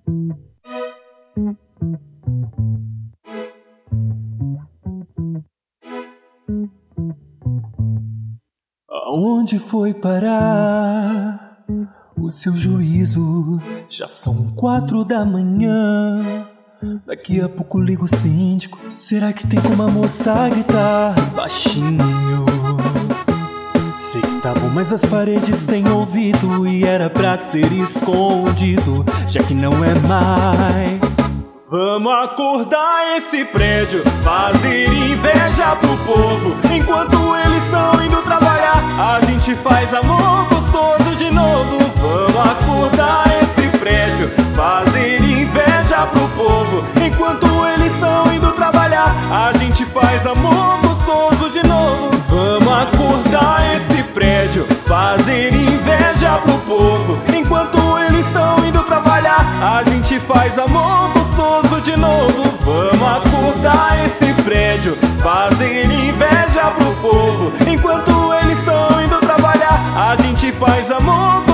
Aonde foi parar o seu juízo? Já são 4 da manhã. Daqui a pouco ligo o síndico. Será que tem como a moça gritar baixinho? Sei que tá bom, mas as paredes têm ouvido e era pra ser escondido, já que não é mais. Vamos acordar esse prédio, fazer inveja pro povo. Enquanto eles estão indo trabalhar, a gente faz amor gostoso de novo. Vamos acordar esse prédio, fazer inveja pro povo. Enquanto eles estão indo trabalhar, a gente faz amor gostoso de novo. Vamos acordar esse prédio, fazer inveja pro povo. Enquanto eles estão indo trabalhar, a gente faz amor gostoso de novo. Vamos acordar esse prédio, fazer inveja pro povo. Enquanto eles estão indo trabalhar, a gente faz amor